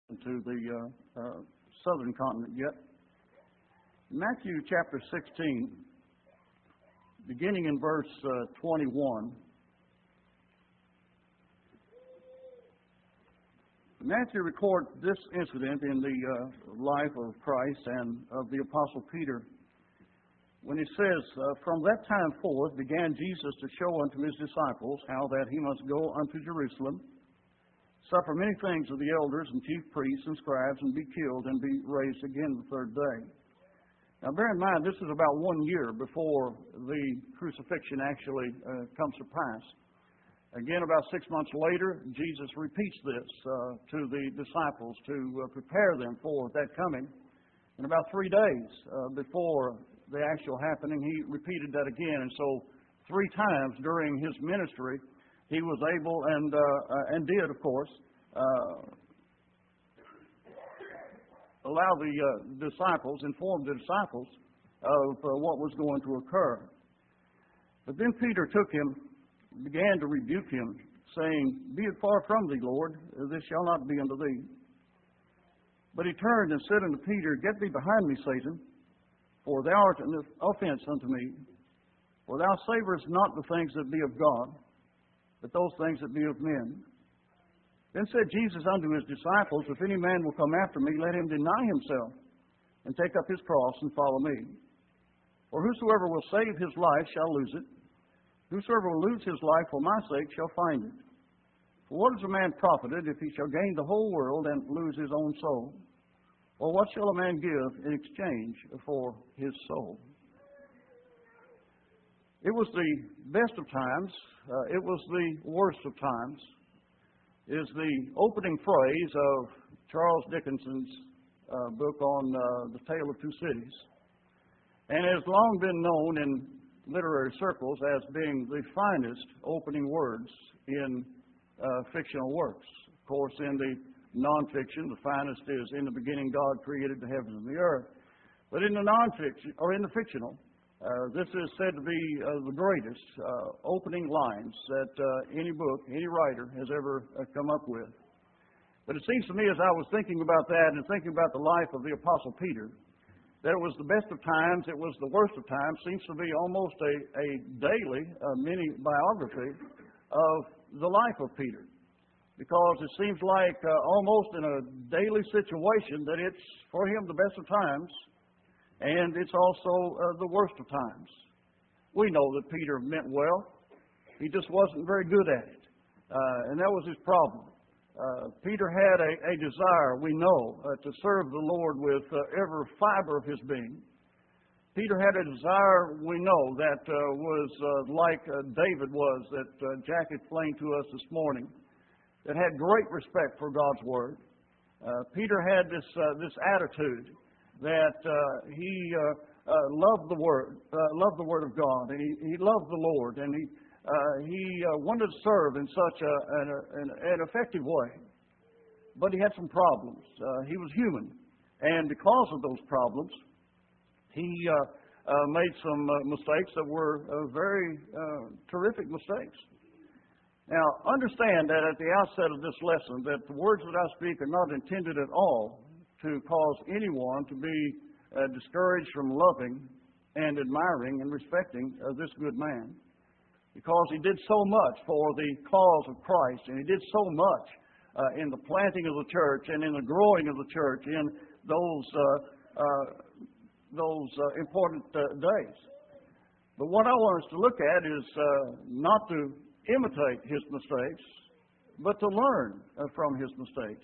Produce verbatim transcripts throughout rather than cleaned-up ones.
to the uh, uh, southern continent yet. Matthew chapter sixteen, beginning in verse uh, twenty-one. Matthew records this incident in the uh, life of Christ and of the Apostle Peter, when he says, uh, From that time forth began Jesus to show unto his disciples how that he must go unto Jerusalem, suffer many things of the elders and chief priests and scribes, and be killed, and be raised again the third day. Now bear in mind, this is about one year before the crucifixion actually uh, comes to pass. Again, about six months later, Jesus repeats this uh, to the disciples to uh, prepare them for that coming. And about three days uh, before the actual happening, he repeated that again. And so three times during his ministry, he was able and uh, uh, and did, of course, uh, allow the uh, disciples, inform the disciples of uh, what was going to occur. But then Peter took him, began to rebuke him, saying, Be it far from thee, Lord, this shall not be unto thee. But he turned and said unto Peter, Get thee behind me, Satan, for thou art an offense unto me. For thou savorest not the things that be of God, but those things that be of men. Then said Jesus unto his disciples, If any man will come after me, let him deny himself, and take up his cross, and follow me. For whosoever will save his life shall lose it. Whosoever will lose his life for my sake shall find it. For what is a man profited if he shall gain the whole world and lose his own soul? Or what shall a man give in exchange for his soul? It was the best of times. Uh, it was the worst of times, is the opening phrase of Charles Dickens's uh, book on uh, The Tale of Two Cities. And it has long been known in literary circles as being the finest opening words in uh, fictional works. Of course, in the nonfiction, the finest is, In the beginning God created the heavens and the earth. But in the nonfiction, or in the fictional, uh, this is said to be uh, the greatest uh, opening lines that uh, any book, any writer has ever uh, come up with. But it seems to me, as I was thinking about that and thinking about the life of the Apostle Peter, that it was the best of times, it was the worst of times. Seems to be almost a, a daily uh, mini biography of the life of Peter. Because it seems like uh, almost in a daily situation that it's for him the best of times, and it's also uh, the worst of times. We know that Peter meant well. He just wasn't very good at it. Uh, and that was his problem. Uh, Peter had a, a desire, we know, uh, to serve the Lord with uh, every fiber of his being. Peter had a desire, we know, that uh, was uh, like uh, David was, that uh, Jack explained to us this morning, that had great respect for God's Word. Uh, Peter had this uh, this attitude that uh, he uh, uh, loved the Word, uh, loved the Word of God, and he, he loved the Lord, and he Uh, he uh, wanted to serve in such a, an, an, an effective way. But he had some problems. Uh, he was human. And because of those problems, he uh, uh, made some uh, mistakes that were uh, very uh, terrific mistakes. Now, understand that at the outset of this lesson, that the words that I speak are not intended at all to cause anyone to be uh, discouraged from loving and admiring and respecting uh, this good man. Because he did so much for the cause of Christ, and he did so much uh, in the planting of the church and in the growing of the church in those uh, uh, those uh, important uh, days. But what I want us to look at is uh, not to imitate his mistakes, but to learn uh, from his mistakes,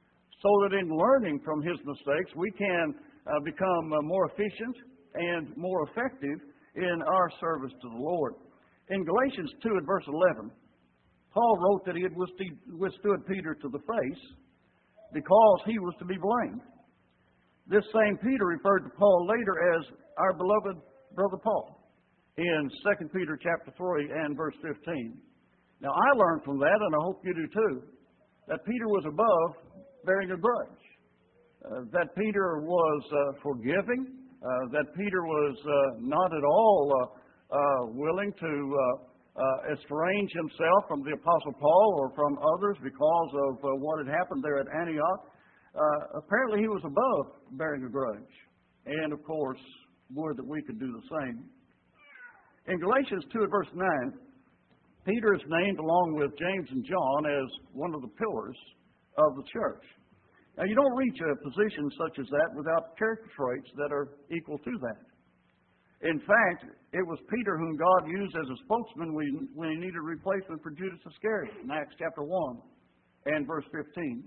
so that in learning from his mistakes we can uh, become uh, more efficient and more effective in our service to the Lord. In Galatians two and verse eleven, Paul wrote that he had withstood Peter to the face because he was to be blamed. This same Peter referred to Paul later as our beloved brother Paul in Second Peter chapter three and verse fifteen. Now I learned from that, and I hope you do too, that Peter was above bearing a grudge, uh, that Peter was uh, forgiving, uh, that Peter was uh, not at all uh, Uh, willing to uh, uh, estrange himself from the Apostle Paul or from others because of uh, what had happened there at Antioch. Uh, apparently he was above bearing a grudge, and of course, would that we could do the same. In Galatians two and verse nine, Peter is named along with James and John as one of the pillars of the church. Now, you don't reach a position such as that without character traits that are equal to that. In fact, it was Peter whom God used as a spokesman when, when he needed a replacement for Judas Iscariot in Acts chapter one and verse fifteen.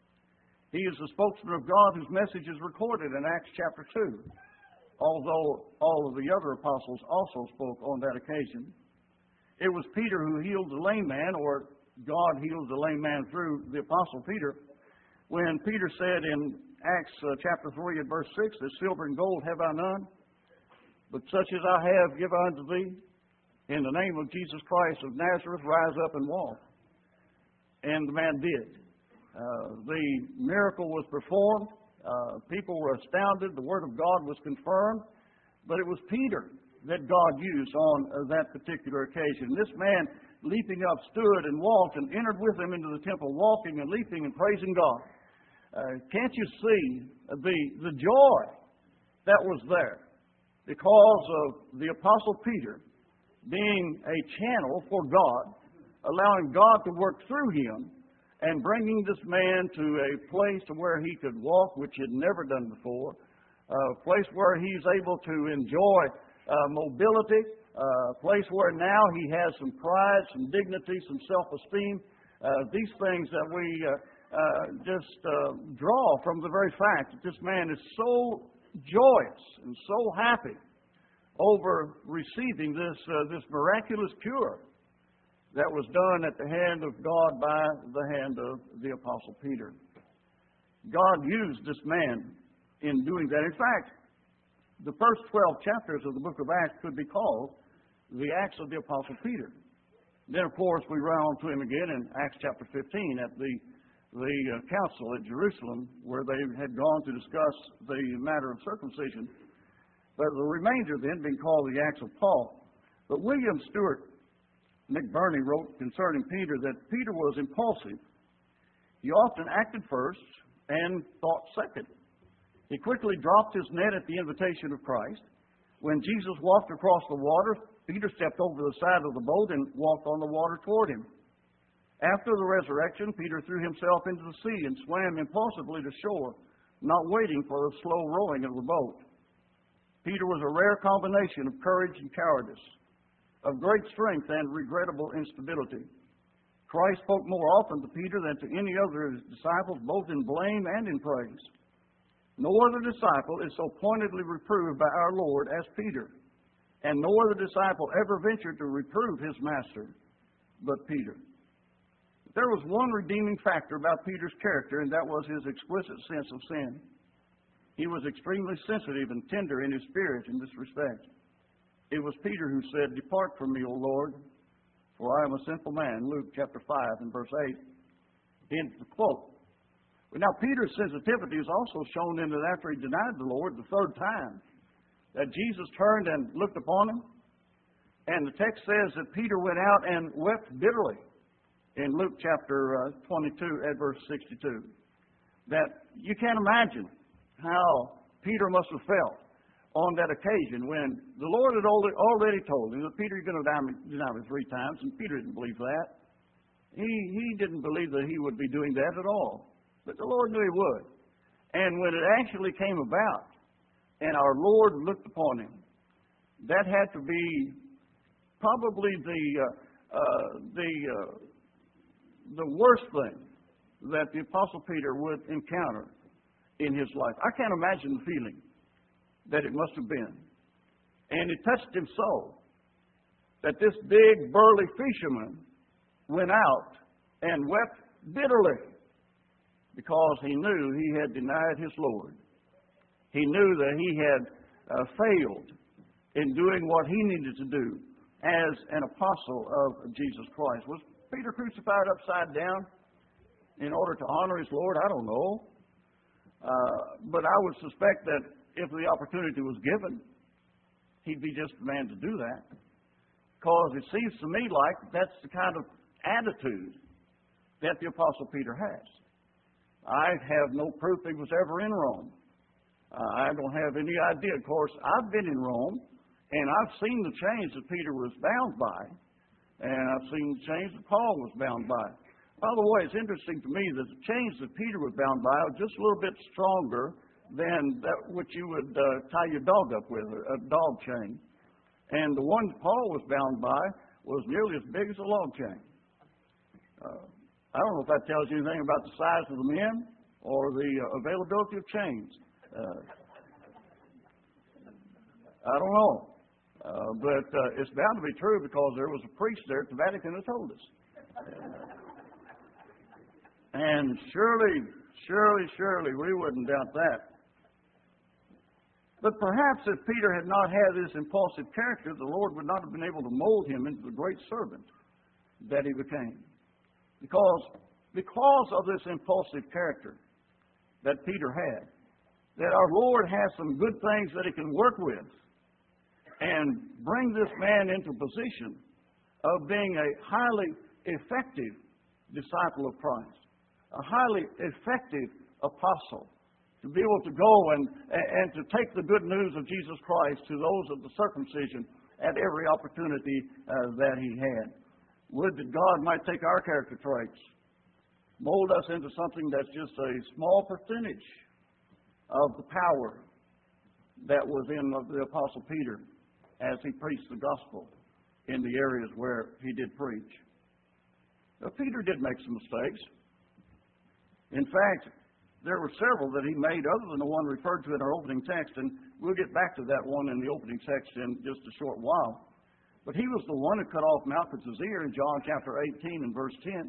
He is the spokesman of God whose message is recorded in Acts chapter two, although all of the other apostles also spoke on that occasion. It was Peter who healed the lame man, or God healed the lame man through the apostle Peter, when Peter said in Acts uh, chapter three and verse six, that silver and gold have I none, but such as I have give I unto thee. In the name of Jesus Christ of Nazareth, rise up and walk. And the man did. Uh, the miracle was performed. Uh, people were astounded. The Word of God was confirmed. But it was Peter that God used on uh, that particular occasion. This man, leaping up, stood and walked and entered with them into the temple, walking and leaping and praising God. Uh, can't you see the, the joy that was there because of the Apostle Peter being a channel for God, allowing God to work through him, and bringing this man to a place to where he could walk, which he had never done before, a place where he's able to enjoy uh, mobility, uh, a place where now he has some pride, some dignity, some self-esteem, uh, these things that we uh, uh, just uh, draw from the very fact that this man is so joyous and so happy over receiving this, uh, this miraculous cure that was done at the hand of God by the hand of the Apostle Peter. God used this man in doing that. In fact, the first twelve chapters of the book of Acts could be called the Acts of the Apostle Peter. Then, of course, we run on to him again in Acts chapter fifteen at the, the uh, council at Jerusalem, where they had gone to discuss the matter of circumcision. But the remainder then being called the Acts of Paul. But William Stewart McBurney wrote concerning Peter that Peter was impulsive. He often acted first and thought second. He quickly dropped his net at the invitation of Christ. When Jesus walked across the water, Peter stepped over the side of the boat and walked on the water toward him. After the resurrection, Peter threw himself into the sea and swam impulsively to shore, not waiting for the slow rowing of the boat. Peter was a rare combination of courage and cowardice, of great strength and regrettable instability. Christ spoke more often to Peter than to any other of his disciples, both in blame and in praise. No other disciple is so pointedly reproved by our Lord as Peter, and no other disciple ever ventured to reprove his master but Peter. There was one redeeming factor about Peter's character, and that was his exquisite sense of sin. He was extremely sensitive and tender in his spirit in this respect. It was Peter who said, "Depart from me, O Lord, for I am a sinful man," Luke chapter five and verse eight. End the quote. Now, Peter's sensitivity is also shown in that after he denied the Lord the third time, that Jesus turned and looked upon him. And the text says that Peter went out and wept bitterly in Luke chapter uh, twenty-two at verse sixty-two. That you can't imagine how Peter must have felt on that occasion when the Lord had already told him that Peter, you're going to deny me three times, and Peter didn't believe that. He, he didn't believe that he would be doing that at all. But the Lord knew he would. And when it actually came about, and our Lord looked upon him, that had to be probably the uh, uh, the uh, the worst thing that the Apostle Peter would encounter in his life. I can't imagine the feeling that it must have been. And it touched him so that this big, burly fisherman went out and wept bitterly because he knew he had denied his Lord. He knew that he had uh, failed in doing what he needed to do as an apostle of Jesus Christ. Was Peter crucified upside down in order to honor his Lord? I don't know. Uh, but I would suspect that if the opportunity was given, he'd be just the man to do that. Because it seems to me like that's the kind of attitude that the Apostle Peter has. I have no proof he was ever in Rome. Uh, I don't have any idea. Of course, I've been in Rome, and I've seen the chains that Peter was bound by, and I've seen the chains that Paul was bound by. By the way, it's interesting to me that the chains that Peter was bound by are just a little bit stronger than that which you would uh, tie your dog up with, a dog chain. And the one that Paul was bound by was nearly as big as a log chain. Uh, I don't know if that tells you anything about the size of the men or the uh, availability of chains. Uh, I don't know. Uh, but uh, it's bound to be true because there was a priest there at the Vatican that told us. And surely, surely, surely we wouldn't doubt that. But perhaps if Peter had not had this impulsive character, the Lord would not have been able to mold him into the great servant that he became. Because, because of this impulsive character that Peter had, that our Lord has some good things that he can work with and bring this man into a position of being a highly effective disciple of Christ, a highly effective apostle, to be able to go and, and to take the good news of Jesus Christ to those of the circumcision at every opportunity uh, that he had. Would that God might take our character traits, mold us into something that's just a small percentage of the power that was in the Apostle Peter as he preached the gospel in the areas where he did preach. Now, Peter did make some mistakes. In fact, there were several that he made other than the one referred to in our opening text, and we'll get back to that one in the opening text in just a short while. But he was the one who cut off Malchus' ear in John chapter eighteen and verse ten.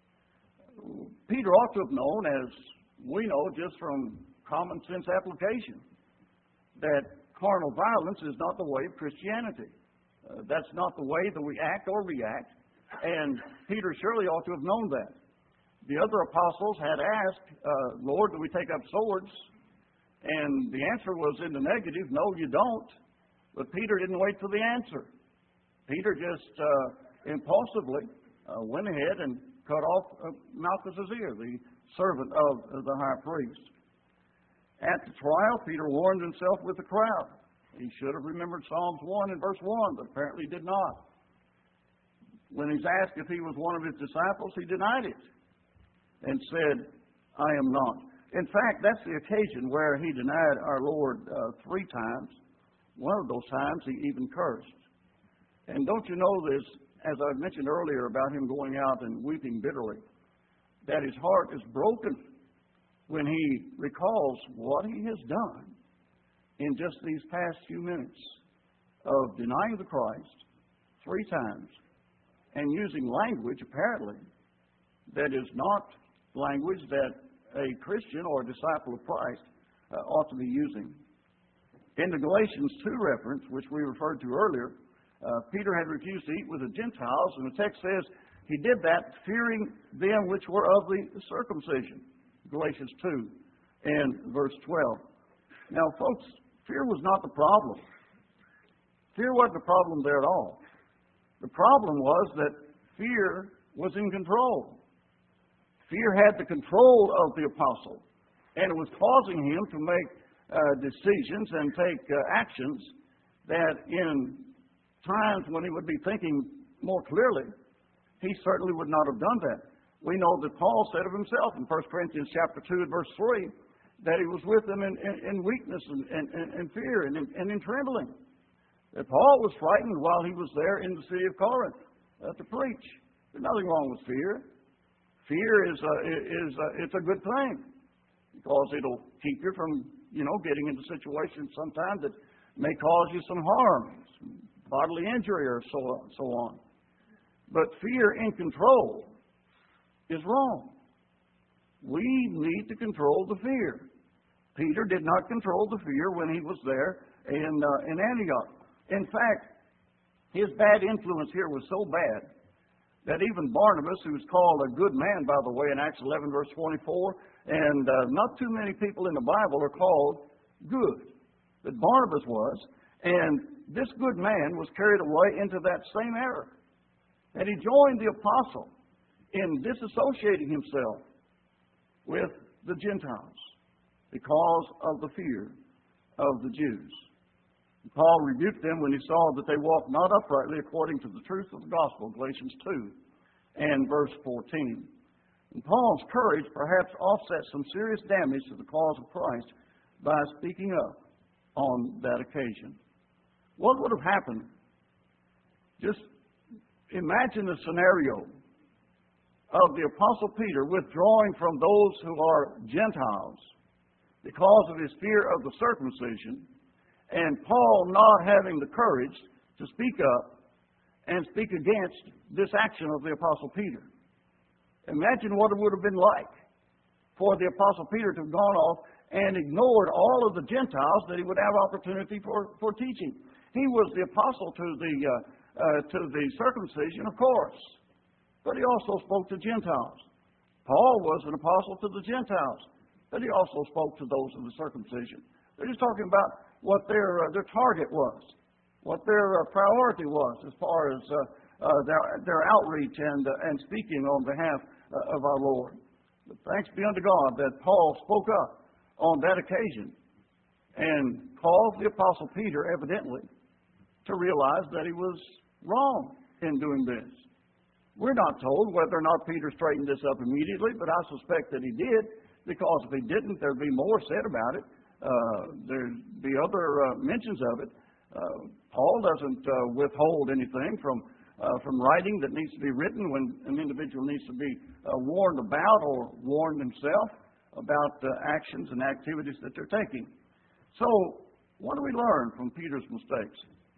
Peter ought to have known, as we know just from common sense application, that carnal violence is not the way of Christianity. Uh, that's not the way that we act or react, and Peter surely ought to have known that. The other apostles had asked, uh, Lord, do we take up swords? And the answer was in the negative, no, you don't. But Peter didn't wait for the answer. Peter just uh, impulsively uh, went ahead and cut off uh, Malchus' ear, the servant of uh, the high priest. At the trial, Peter warned himself with the crowd. He should have remembered Psalms one and verse one, but apparently did not. When he's asked if he was one of his disciples, he denied it and said, I am not. In fact, that's the occasion where he denied our Lord uh, three times. One of those times he even cursed. And don't you know this, as I mentioned earlier about him going out and weeping bitterly, that his heart is broken when he recalls what he has done in just these past few minutes of denying the Christ three times and using language, apparently, that is not language that a Christian or a disciple of Christ uh, ought to be using. In the Galatians two reference, which we referred to earlier, uh, Peter had refused to eat with the Gentiles, and the text says he did that fearing them which were of the circumcision. Galatians two and verse twelve. Now, folks, fear was not the problem. Fear wasn't the problem there at all. The problem was that fear was in control. Fear had the control of the apostle, and it was causing him to make uh, decisions and take uh, actions that in times when he would be thinking more clearly, he certainly would not have done that. We know that Paul said of himself in First Corinthians chapter two and verse three that he was with them in, in, in weakness and, and, and fear and in, and in trembling. That Paul was frightened while he was there in the city of Corinth uh, to preach. There's nothing wrong with fear. Fear is a, is a, it's a good thing because it'll keep you from, you know, getting into situations sometimes that may cause you some harm, some bodily injury or so on, so on. But fear in control is wrong. We need to control the fear. Peter did not control the fear when he was there in, uh, in Antioch. In fact, his bad influence here was so bad that even Barnabas, who's called a good man, by the way, in Acts eleven, verse twenty-four, and uh, not too many people in the Bible are called good, but Barnabas was, and this good man was carried away into that same error. And he joined the apostle in disassociating himself with the Gentiles because of the fear of the Jews. Paul rebuked them when he saw that they walked not uprightly according to the truth of the gospel, Galatians two and verse fourteen. And Paul's courage perhaps offset some serious damage to the cause of Christ by speaking up on that occasion. What would have happened? Just imagine the scenario of the Apostle Peter withdrawing from those who are Gentiles because of his fear of the circumcision, and Paul not having the courage to speak up and speak against this action of the Apostle Peter. Imagine what it would have been like for the Apostle Peter to have gone off and ignored all of the Gentiles that he would have opportunity for, for teaching. He was the apostle to the, uh, uh, to the circumcision, of course, but he also spoke to Gentiles. Paul was an apostle to the Gentiles, but he also spoke to those of the circumcision. They're just talking about what their, uh, their target was, what their uh, priority was as far as uh, uh, their, their outreach and, uh, and speaking on behalf uh, of our Lord. But thanks be unto God that Paul spoke up on that occasion and caused the Apostle Peter evidently to realize that he was wrong in doing this. We're not told whether or not Peter straightened this up immediately, but I suspect that he did, because if he didn't, there'd be more said about it. Uh, there'd be other uh, mentions of it. Uh, Paul doesn't uh, withhold anything from uh, from writing that needs to be written when an individual needs to be uh, warned about or warned himself about uh, actions and activities that they're taking. So, what do we learn from Peter's mistakes?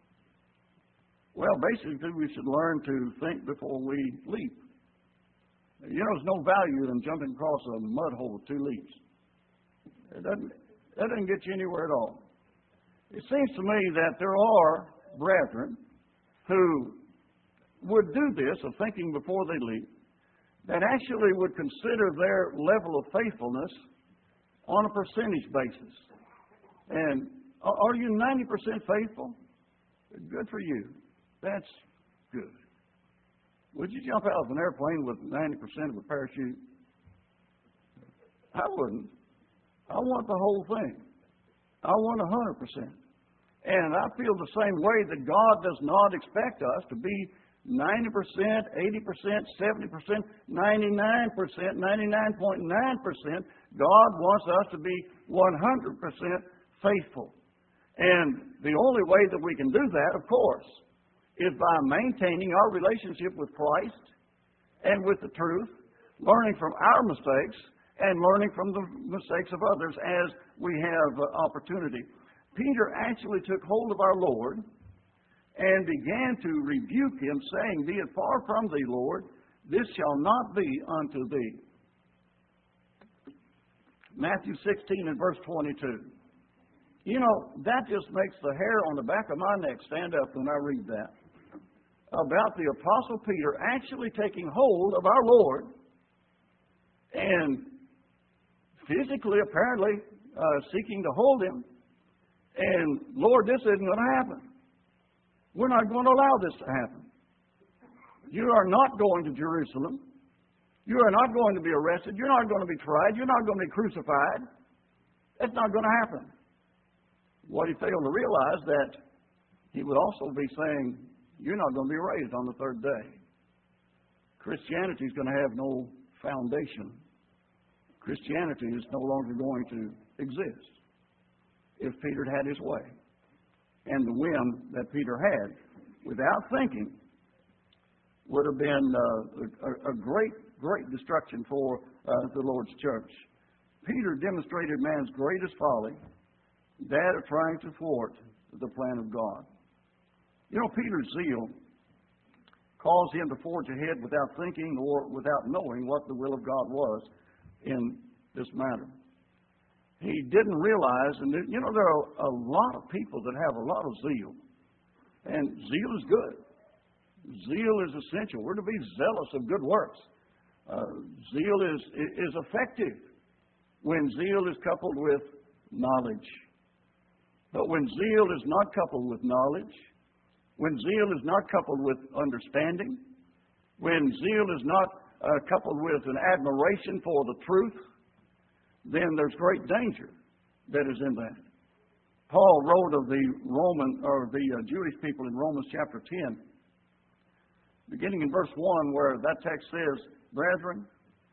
Well, basically, we should learn to think before we leap. You know, there's no value in jumping across a mud hole with two leaps. It doesn't, that doesn't get you anywhere at all. It seems to me that there are brethren who would do this, of thinking before they leap, that actually would consider their level of faithfulness on a percentage basis. And are you ninety percent faithful? Good for you. That's good. Would you jump out of an airplane with ninety percent of a parachute? I wouldn't. I want the whole thing. I want one hundred percent. And I feel the same way that God does not expect us to be ninety percent, eighty percent, seventy percent, ninety-nine percent, ninety-nine point nine percent. God wants us to be one hundred percent faithful. And the only way that we can do that, of course, is by maintaining our relationship with Christ and with the truth, learning from our mistakes and learning from the mistakes of others as we have uh, opportunity. Peter actually took hold of our Lord and began to rebuke him, saying, "Be it far from thee, Lord, this shall not be unto thee." Matthew sixteen and verse twenty-two. You know, that just makes the hair on the back of my neck stand up when I read that. About the Apostle Peter actually taking hold of our Lord and physically, apparently, uh, seeking to hold him. And, Lord, this isn't going to happen. We're not going to allow this to happen. You are not going to Jerusalem. You are not going to be arrested. You're not going to be tried. You're not going to be crucified. That's not going to happen. What he failed to realize, that he would also be saying, you're not going to be raised on the third day. Christianity is going to have no foundation. Christianity is no longer going to exist if Peter had his way. And the whim that Peter had, without thinking, would have been uh, a, a great, great destruction for uh, the Lord's church. Peter demonstrated man's greatest folly, that of trying to thwart the plan of God. You know, Peter's zeal caused him to forge ahead without thinking or without knowing what the will of God was in this matter. He didn't realize, and you know, there are a lot of people that have a lot of zeal, and zeal is good. Zeal is essential. We're to be zealous of good works. Uh, zeal is is effective when zeal is coupled with knowledge. But when zeal is not coupled with knowledge, when zeal is not coupled with understanding, when zeal is not uh, coupled with an admiration for the truth, then there's great danger that is in that. Paul wrote of the Roman or the uh, Jewish people in Romans chapter ten, beginning in verse one, where that text says, "Brethren,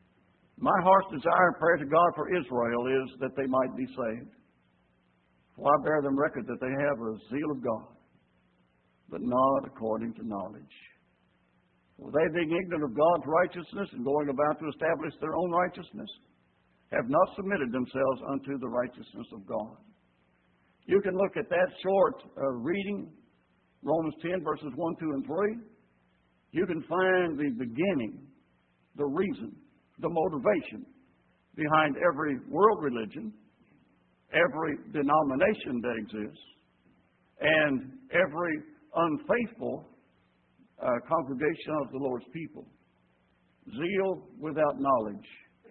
my heart's desire and prayer to God for Israel is that they might be saved. For I bear them record that they have a zeal of God, but not according to knowledge. For they, being ignorant of God's righteousness and going about to establish their own righteousness, have not submitted themselves unto the righteousness of God." You can look at that short uh, reading, Romans ten, verses one, two, and three. You can find the beginning, the reason, the motivation behind every world religion, every denomination that exists, and every unfaithful uh, congregation of the Lord's people. Zeal without knowledge.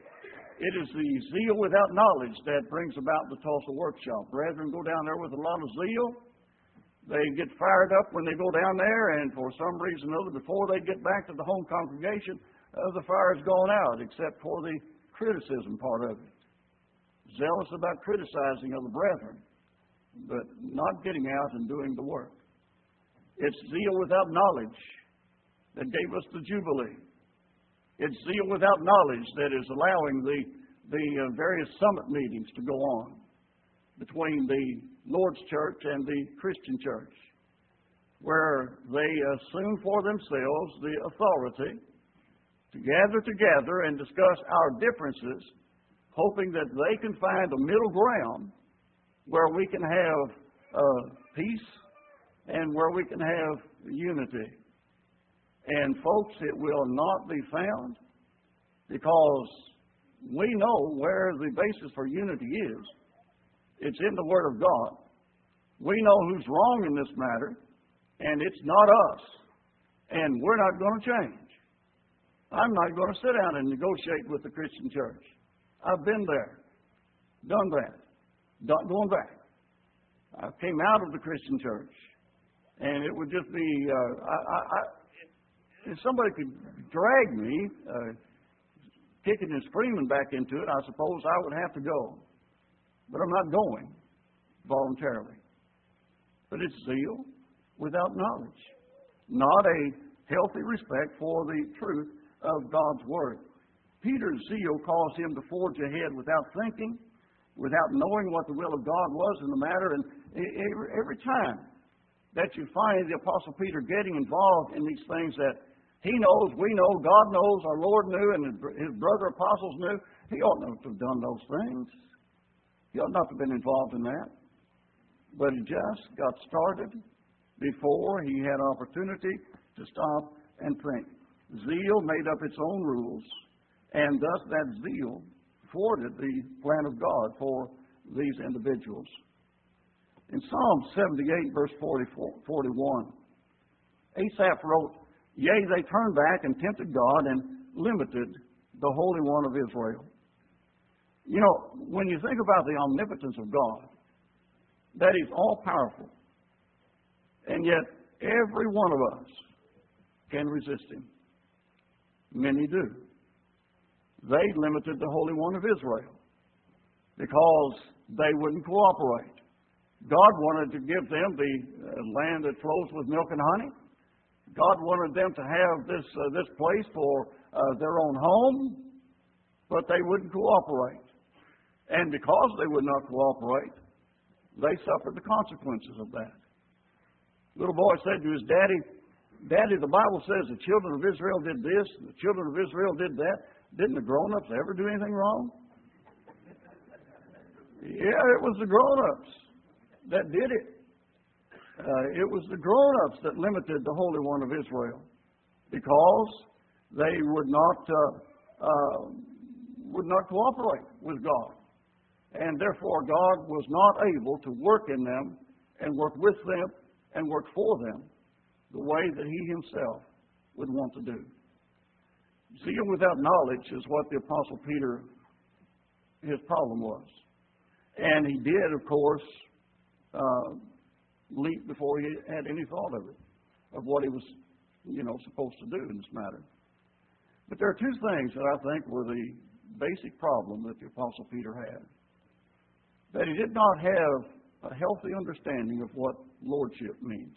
It is the zeal without knowledge that brings about the Tulsa workshop. Brethren go down there with a lot of zeal. They get fired up when they go down there, and for some reason or other, before they get back to the home congregation, uh, the fire's gone out, except for the criticism part of it. Zealous about criticizing of the brethren, but not getting out and doing the work. It's zeal without knowledge that gave us the Jubilee. It's zeal without knowledge that is allowing the, the uh, various summit meetings to go on between the Lord's church and the Christian church, where they assume for themselves the authority to gather together and discuss our differences, hoping that they can find a middle ground where we can have uh, peace and where we can have unity. And folks, it will not be found, because we know where the basis for unity is. It's in the Word of God. We know who's wrong in this matter, and it's not us. And we're not going to change. I'm not going to sit down and negotiate with the Christian church. I've been there, done that, not going back. I came out of the Christian church, and it would just be, uh, I, I, I if somebody could drag me, uh, kicking and screaming back into it, I suppose I would have to go. But I'm not going voluntarily. But it's zeal without knowledge, not a healthy respect for the truth of God's Word. Peter's zeal caused him to forge ahead without thinking, without knowing what the will of God was in the matter. And every, every time that you find the Apostle Peter getting involved in these things that he knows, we know, God knows, our Lord knew, and his brother apostles knew, he ought not to have done those things. He ought not to have been involved in that. But he just got started before he had opportunity to stop and think. Zeal made up its own rules, and thus that zeal thwarted the plan of God for these individuals. In Psalm seventy-eight, verse forty-four, forty-one, Asaph wrote, "Yea, they turned back and tempted God and limited the Holy One of Israel." You know, when you think about the omnipotence of God, that He's all-powerful, and yet every one of us can resist Him. Many do. They limited the Holy One of Israel because they wouldn't cooperate. God wanted to give them the uh, land that flows with milk and honey. God wanted them to have this uh, this place for uh, their own home, but they wouldn't cooperate. And because they would not cooperate, they suffered the consequences of that. Little boy said to his daddy, "Daddy, the Bible says the children of Israel did this, and the children of Israel did that. Didn't the grown-ups ever do anything wrong?" Yeah, it was the grown-ups that did it. Uh, it was the grown-ups that limited the Holy One of Israel because they would not uh, uh, would not cooperate with God, and therefore God was not able to work in them and work with them and work for them the way that He Himself would want to do. Zeal without knowledge is what the Apostle Peter, his problem was, and he did, of course, uh, leap before he had any thought of it, of what he was, you know, supposed to do in this matter. But there are two things that I think were the basic problem that the Apostle Peter had. That he did not have a healthy understanding of what lordship means.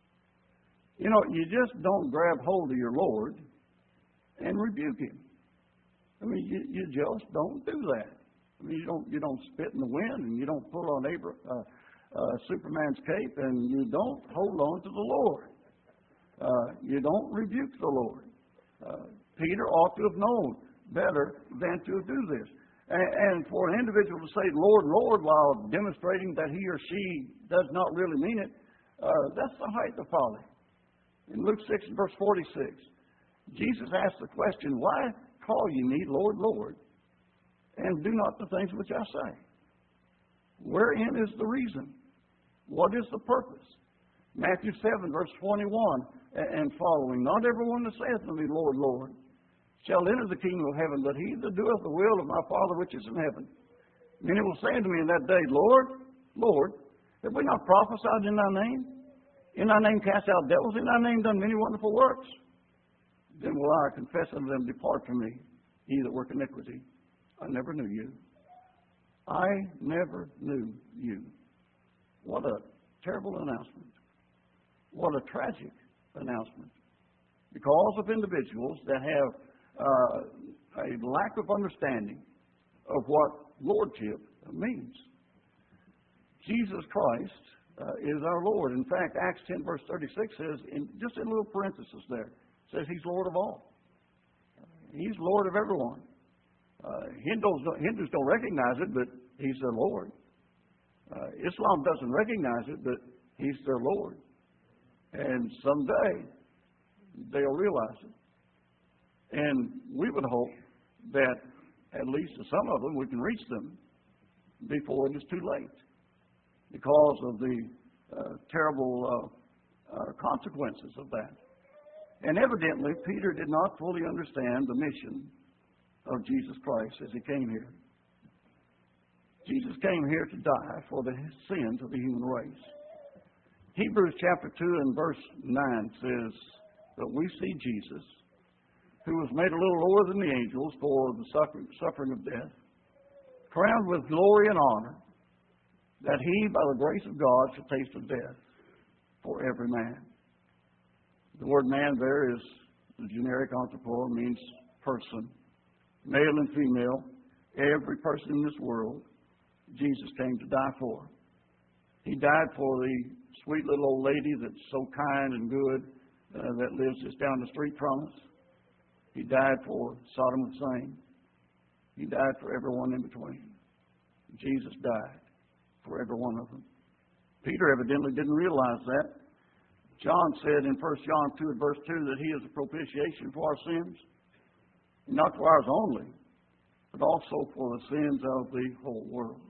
You know, you just don't grab hold of your Lord and rebuke him. I mean, you, you just don't do that. I mean, you don't you don't spit in the wind, and you don't pull on Abra, uh, uh, Superman's cape, and you don't hold on to the Lord. Uh, you don't rebuke the Lord. Uh, Peter ought to have known better than to do this. And, and for an individual to say, Lord, Lord, while demonstrating that he or she does not really mean it, uh, that's the height of folly. In Luke six, verse forty-six, Jesus asked the question, why call ye me Lord, Lord, and do not the things which I say? Wherein is the reason? What is the purpose? Matthew seven, verse twenty-one and following, not everyone that saith unto me, Lord, Lord, shall enter the kingdom of heaven, but he that doeth the will of my Father which is in heaven. Many will say unto me in that day, Lord, Lord, have we not prophesied in thy name? In thy name cast out devils, in thy name done many wonderful works. Then will I confess unto them, depart from me, ye that work iniquity. I never knew you. I never knew you. What a terrible announcement. What a tragic announcement. Because of individuals that have uh, a lack of understanding of what lordship means. Jesus Christ uh, is our Lord. In fact, Acts ten, verse thirty-six says, in, just in a little parenthesis there, says he's Lord of all. He's Lord of everyone. Uh, Hindus, don't, Hindus don't recognize it, but he's their Lord. Uh, Islam doesn't recognize it, but he's their Lord. And someday they'll realize it. And we would hope that at least to some of them we can reach them before it is too late because of the uh, terrible uh, uh, consequences of that. And evidently, Peter did not fully understand the mission of Jesus Christ as he came here. Jesus came here to die for the sins of the human race. Hebrews chapter two and verse nine says that we see Jesus, who was made a little lower than the angels for the suffering of death, crowned with glory and honor, that he, by the grace of God, should taste of death for every man. The word man there is the generic anthropos, means person, male and female, every person in this world, Jesus came to die for. He died for the sweet little old lady that's so kind and good uh, that lives just down the street from us. He died for Saddam Hussein. He died for everyone in between. Jesus died for every one of them. Peter evidently didn't realize that. John said in First John two and verse two that he is a propitiation for our sins, not for ours only, but also for the sins of the whole world.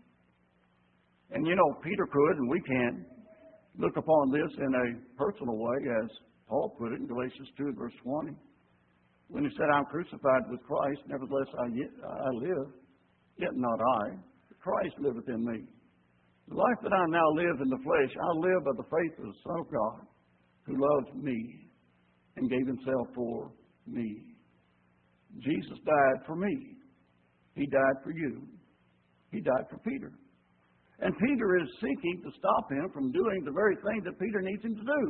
And you know, Peter could, and we can, look upon this in a personal way, as Paul put it in Galatians two and verse twenty, when he said, I'm crucified with Christ, nevertheless I, yet, I live, yet not I, but Christ liveth in me. The life that I now live in the flesh, I live by the faith of the Son of God, who loved me and gave himself for me. Jesus died for me. He died for you. He died for Peter. And Peter is seeking to stop him from doing the very thing that Peter needs him to do.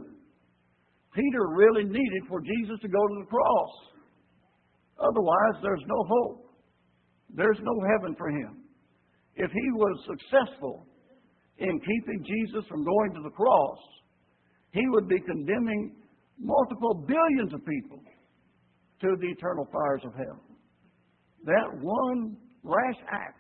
Peter really needed for Jesus to go to the cross. Otherwise, there's no hope. There's no heaven for him. If he was successful in keeping Jesus from going to the cross, he would be condemning multiple billions of people to the eternal fires of hell. That one rash act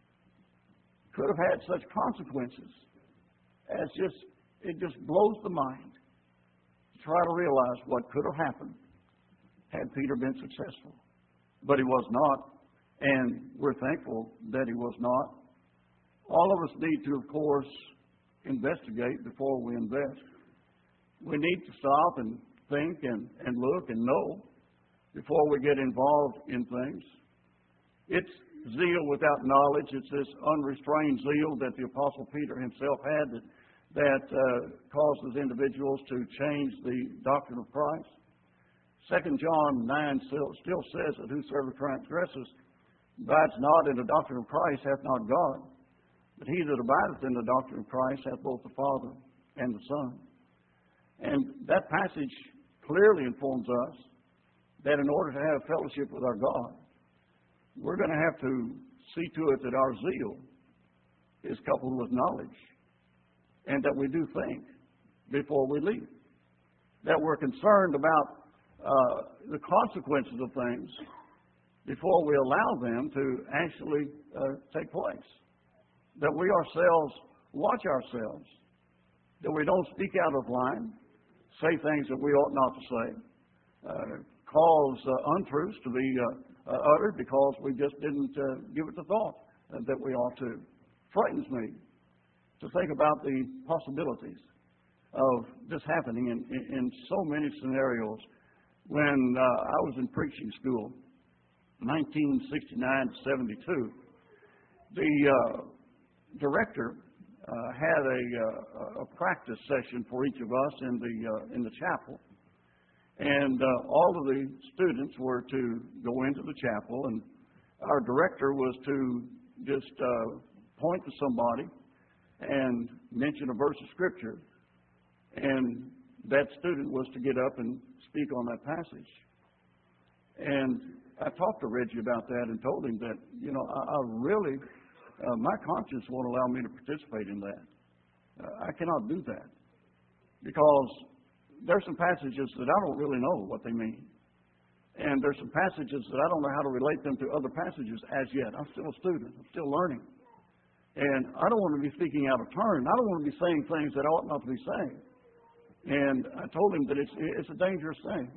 could have had such consequences as just, it just blows the mind to try to realize what could have happened had Peter been successful. But he was not, and we're thankful that he was not. All of us need to, of course, investigate before we invest. We need to stop and think and, and look and know before we get involved in things. It's zeal without knowledge. It's this unrestrained zeal that the Apostle Peter himself had that, that uh, causes individuals to change the doctrine of Christ. Second John nine still, still says that whosoever transgresses abides not in the doctrine of Christ hath not God. But he that abideth in the doctrine of Christ hath both the Father and the Son. And that passage clearly informs us that in order to have fellowship with our God, we're going to have to see to it that our zeal is coupled with knowledge, and that we do think before we leave, that we're concerned about uh, the consequences of things before we allow them to actually uh, take place, that we ourselves watch ourselves, that we don't speak out of line, say things that we ought not to say, uh, cause uh, untruths to be uh, uh, uttered because we just didn't uh, give it the thought uh, that we ought to. Frightens me to think about the possibilities of this happening in, in, in so many scenarios. When uh, I was in preaching school, nineteen sixty-nine to seventy-two, the uh, director uh, had a, uh, a practice session for each of us in the uh, in the chapel, and uh, all of the students were to go into the chapel, and our director was to just uh, point to somebody and mention a verse of Scripture, and that student was to get up and speak on that passage. And I talked to Reggie about that and told him that, you know, I, I really, uh, my conscience won't allow me to participate in that. Uh, I cannot do that because there's some passages that I don't really know what they mean. And there's some passages that I don't know how to relate them to other passages as yet. I'm still a student. I'm still learning. And I don't want to be speaking out of turn. I don't want to be saying things that I ought not to be saying. And I told him that it's, it's a dangerous thing.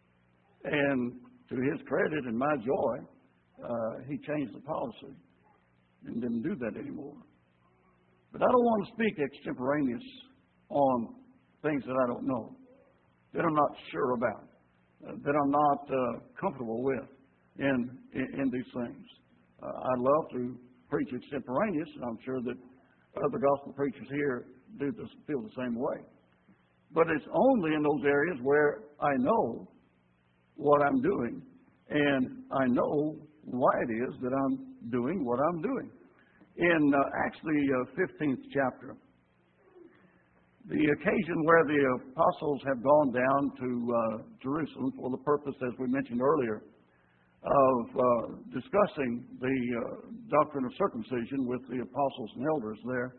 And to his credit and my joy, uh, he changed the policy and didn't do that anymore. But I don't want to speak extemporaneous on things that I don't know, that I'm not sure about, uh, that I'm not uh, comfortable with in, in, in these things. Uh, I love to preach extemporaneous, and I'm sure that other gospel preachers here do this, feel the same way. But it's only in those areas where I know what I'm doing, and I know why it is that I'm doing what I'm doing. In uh, Acts the uh, fifteenth chapter, the occasion where the apostles have gone down to uh, Jerusalem for the purpose, as we mentioned earlier, of uh, discussing the uh, doctrine of circumcision with the apostles and elders there.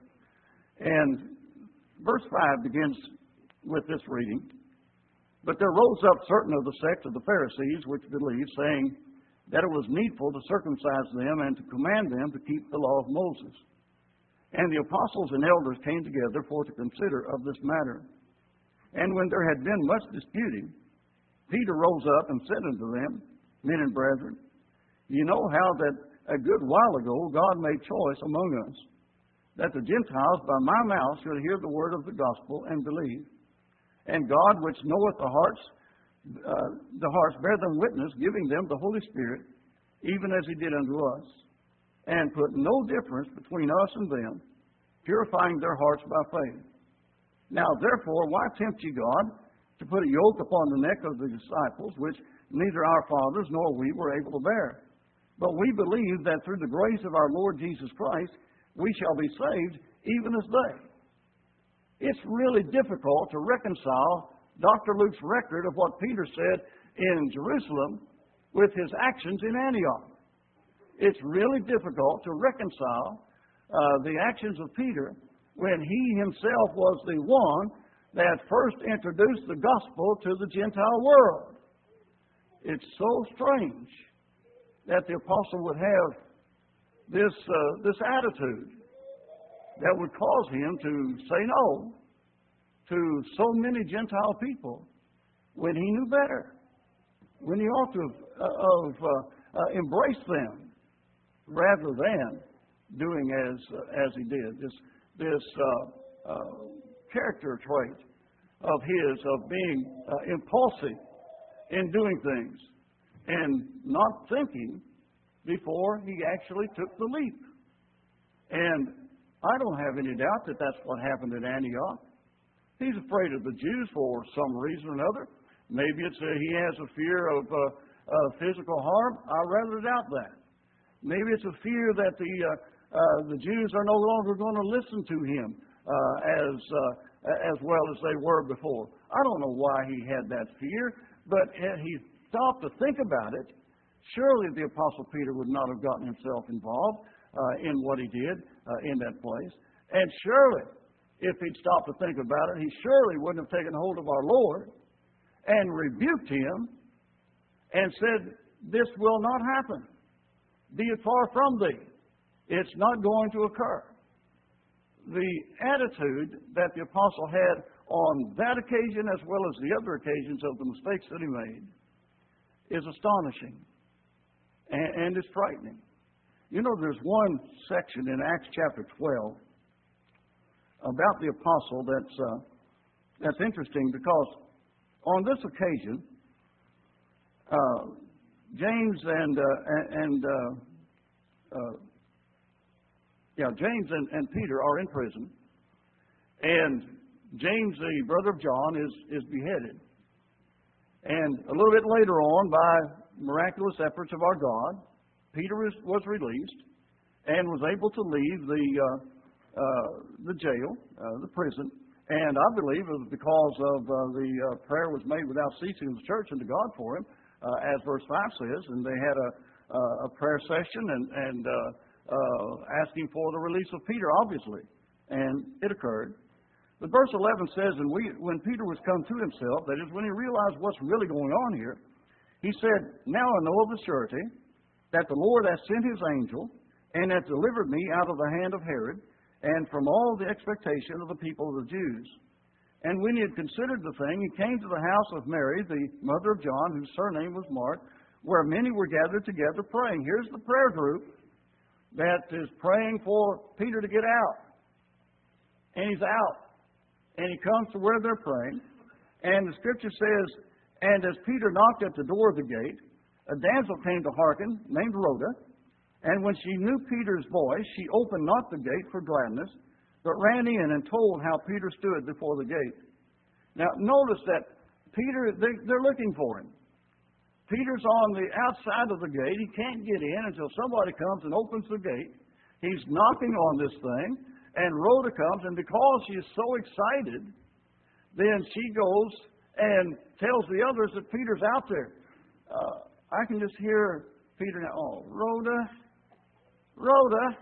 And verse five begins with this reading. But there rose up certain of the sect of the Pharisees which believed, saying that it was needful to circumcise them and to command them to keep the law of Moses. And the apostles and elders came together for to consider of this matter. And when there had been much disputing, Peter rose up and said unto them, Men and brethren, you know how that a good while ago God made choice among us, that the Gentiles by my mouth should hear the word of the gospel and believe. And God, which knoweth the hearts, uh, the hearts, bear them witness, giving them the Holy Spirit, even as He did unto us, and put no difference between us and them, purifying their hearts by faith. Now, therefore, why tempt ye God to put a yoke upon the neck of the disciples, which neither our fathers nor we were able to bear? But we believe that through the grace of our Lord Jesus Christ, we shall be saved, even as they. It's really difficult to reconcile Doctor Luke's record of what Peter said in Jerusalem with his actions in Antioch. It's really difficult to reconcile uh, the actions of Peter when he himself was the one that first introduced the gospel to the Gentile world. It's so strange that the apostle would have this uh, this attitude that would cause him to say no to so many Gentile people when he knew better, when he ought to have, uh, have uh, uh, embraced them rather than doing as uh, as he did. This this uh, uh, character trait of his of being uh, impulsive in doing things and not thinking before he actually took the leap. And I don't have any doubt that that's what happened at Antioch. He's afraid of the Jews for some reason or another. Maybe it's a, he has a fear of uh, uh, physical harm. I rather doubt that. Maybe it's a fear that the uh, uh, the Jews are no longer going to listen to him uh, as uh, as well as they were before. I don't know why he had that fear, but had he stopped to think about it, surely the Apostle Peter would not have gotten himself involved uh, in what he did uh, in that place. And surely, if he'd stopped to think about it, he surely wouldn't have taken hold of our Lord and rebuked him and said, "This will not happen. Be it far from thee. It's not going to occur." The attitude that the apostle had on that occasion as well as the other occasions of the mistakes that he made is astonishing and, and is frightening. You know, there's one section in Acts chapter twelve about the apostle that's uh, that's interesting, because on this occasion, uh, James and uh, and uh, uh, yeah, James and, and Peter are in prison, and James, the brother of John, is is beheaded. And a little bit later on, by miraculous efforts of our God, Peter was, was released and was able to leave the uh, uh, the jail, uh, the prison. And I believe it was because of uh, the uh, prayer was made without ceasing in the church unto God for him, uh, as verse five says. And they had a uh, a prayer session and and uh, uh, asking for the release of Peter, obviously, and it occurred. But verse eleven says, and we, when Peter was come to himself, that is, when he realized what's really going on here, he said, "Now I know of a surety that the Lord hath sent his angel, and hath delivered me out of the hand of Herod, and from all the expectation of the people of the Jews. And when he had considered the thing, he came to the house of Mary, the mother of John, whose surname was Mark, where many were gathered together praying." Here's the prayer group that is praying for Peter to get out. And he's out. And he comes to where they're praying. And the scripture says, "And as Peter knocked at the door of the gate, a damsel came to hearken, named Rhoda. And when she knew Peter's voice, she opened not the gate for gladness, but ran in and told how Peter stood before the gate." Now, notice that Peter, they, they're looking for him. Peter's on the outside of the gate. He can't get in until somebody comes and opens the gate. He's knocking on this thing, and Rhoda comes, and because she is so excited, then she goes and tells the others that Peter's out there. Uh, I can just hear Peter now, "Oh, Rhoda, Rhoda."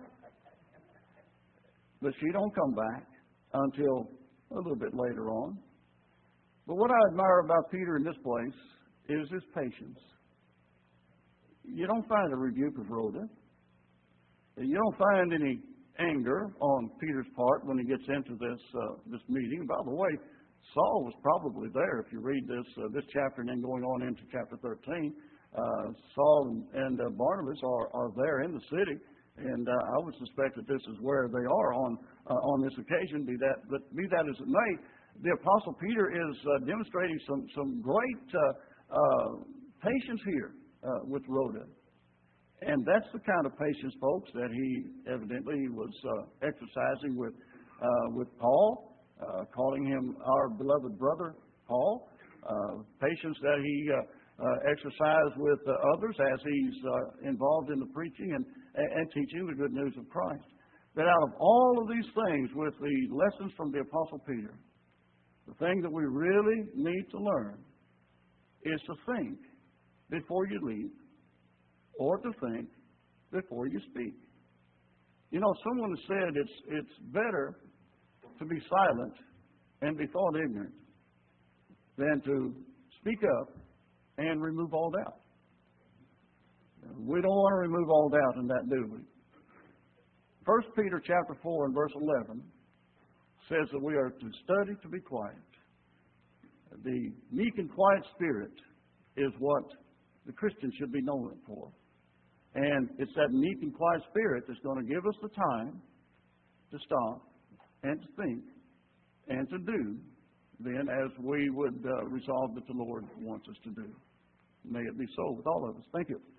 But she don't come back until a little bit later on. But what I admire about Peter in this place is his patience. You don't find a rebuke of Rhoda. You don't find any anger on Peter's part when he gets into this uh, this meeting. By the way, Saul was probably there. If you read this uh, this chapter and then going on into chapter thirteen, uh, Saul and, and uh, Barnabas are, are there in the city. And uh, I would suspect that this is where they are on uh, on this occasion. Be that, but be that as it may, the Apostle Peter is uh, demonstrating some some great uh, uh, patience here uh, with Rhoda, and that's the kind of patience, folks, that he evidently was uh, exercising with uh, with Paul, uh, calling him our beloved brother Paul. Uh, patience that he uh, uh, exercised with uh, others as he's uh, involved in the preaching and. and teaching the good news of Christ. That out of all of these things, with the lessons from the Apostle Peter, the thing that we really need to learn is to think before you leave, or to think before you speak. You know, someone has said it's it's better to be silent and be thought ignorant than to speak up and remove all doubt. We don't want to remove all doubt in that, do we? First Peter chapter four and verse eleven says that we are to study to be quiet. The meek and quiet spirit is what the Christian should be known for. And it's that meek and quiet spirit that's going to give us the time to stop and to think and to do then as we would uh, resolve that the Lord wants us to do. May it be so with all of us. Thank you.